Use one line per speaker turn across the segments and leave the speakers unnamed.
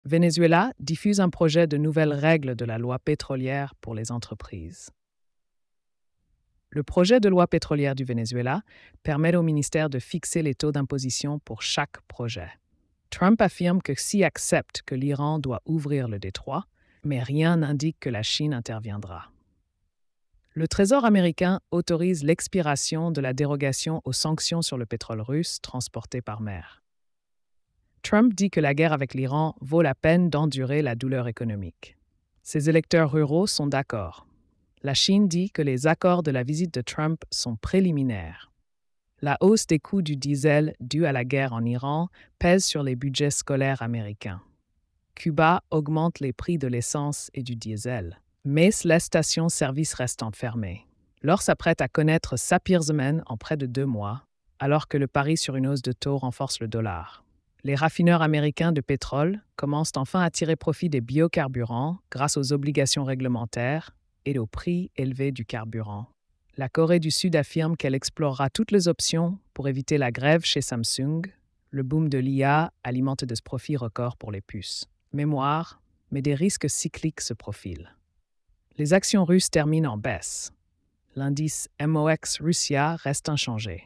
Venezuela diffuse un projet de nouvelles règles de la loi pétrolière pour les entreprises. Le projet de loi pétrolière du Venezuela permet au ministère de fixer les taux d'imposition pour chaque projet. Trump affirme que s'il accepte que l'Iran doit ouvrir le détroit, mais rien n'indique que la Chine interviendra. Le Trésor américain autorise l'expiration de la dérogation aux sanctions sur le pétrole russe transporté par mer. Trump dit que la guerre avec l'Iran vaut la peine d'endurer la douleur économique. Ses électeurs ruraux sont d'accord. La Chine dit que les accords de la visite de Trump sont préliminaires. La hausse des coûts du diesel due à la guerre en Iran pèse sur les budgets scolaires américains. Cuba augmente les prix de l'essence et du diesel, mais les stations-service restent fermées. L'or s'apprête à connaître sa pire semaine en près de 2 mois, alors que le pari sur une hausse de taux renforce le dollar. Les raffineurs américains de pétrole commencent enfin à tirer profit des biocarburants grâce aux obligations réglementaires et au prix élevé du carburant. La Corée du Sud affirme qu'elle explorera toutes les options pour éviter la grève chez Samsung. Le boom de l'IA alimente des profits records pour les puces. Mémoire, mais des risques cycliques se profilent. Les actions russes terminent en baisse. L'indice MOX Russia reste inchangé.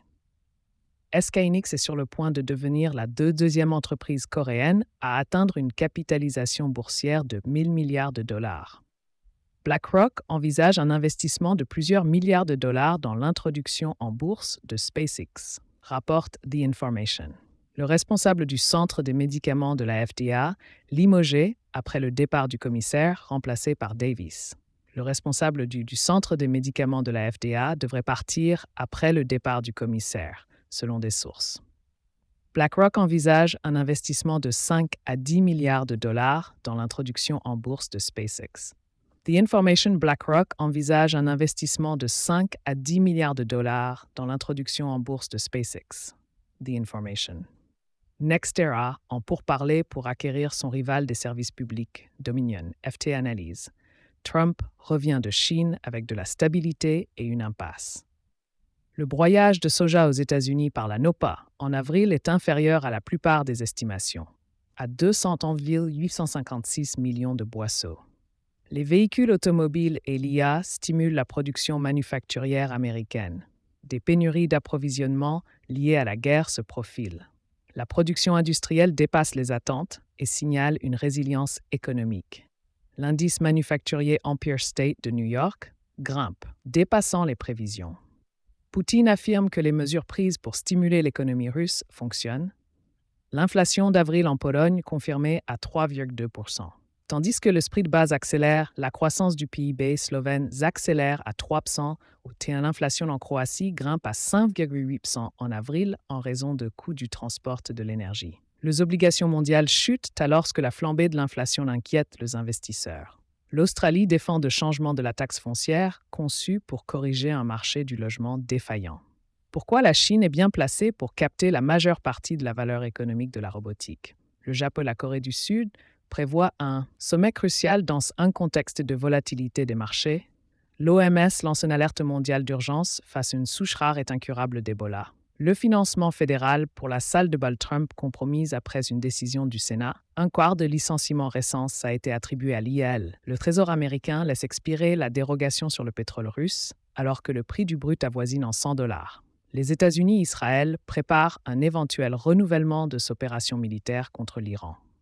SK Hynix est sur le point de devenir la deuxième entreprise coréenne à atteindre une capitalisation boursière de 1 000 milliards de dollars. BlackRock envisage un investissement de plusieurs milliards de dollars dans l'introduction en bourse de SpaceX, rapporte The Information. Le responsable du centre des médicaments de la FDA, limogé après le départ du commissaire, remplacé par Davis. Le responsable du centre des médicaments de la FDA devrait partir après le départ du commissaire, selon des sources. BlackRock envisage un investissement de 5 à 10 milliards de dollars dans l'introduction en bourse de SpaceX. The Information BlackRock envisage un investissement de 5 à 10 milliards de dollars dans l'introduction en bourse de SpaceX. The Information. Nextera en pourparlers pour acquérir son rival des services publics, Dominion, FT Analyse. Trump revient de Chine avec de la stabilité et une impasse. Le broyage de soja aux États-Unis par la NOPA en avril est inférieur à la plupart des estimations, à 200,856 millions de boisseaux. Les véhicules automobiles et l'IA stimulent la production manufacturière américaine. Des pénuries d'approvisionnement liées à la guerre se profilent. La production industrielle dépasse les attentes et signale une résilience économique. L'indice manufacturier Empire State de New York grimpe, dépassant les prévisions. Poutine affirme que les mesures prises pour stimuler l'économie russe fonctionnent. L'inflation d'avril en Pologne confirmée à 3,2%. Tandis que le sprint de base accélère, la croissance du PIB slovène accélère à 3%, et l'inflation en Croatie grimpe à 5,8% en avril en raison de coûts du transport et de l'énergie. Les obligations mondiales chutent alors que la flambée de l'inflation inquiète les investisseurs. L'Australie défend de changements de la taxe foncière conçus pour corriger un marché du logement défaillant. Pourquoi la Chine est bien placée pour capter la majeure partie de la valeur économique de la robotique? Le Japon et la Corée du Sud prévoient un sommet crucial dans un contexte de volatilité des marchés. L'OMS lance une alerte mondiale d'urgence face à une souche rare et incurable d'Ebola. Le financement fédéral pour la salle de bal Trump compromise après une décision du Sénat. Un quart de licenciements récents a été attribué à l'IL. Le Trésor américain laisse expirer la dérogation sur le pétrole russe, alors que le prix du brut avoisine en $100. Les États-Unis et Israël préparent un éventuel renouvellement de ces opérations militaires contre l'Iran.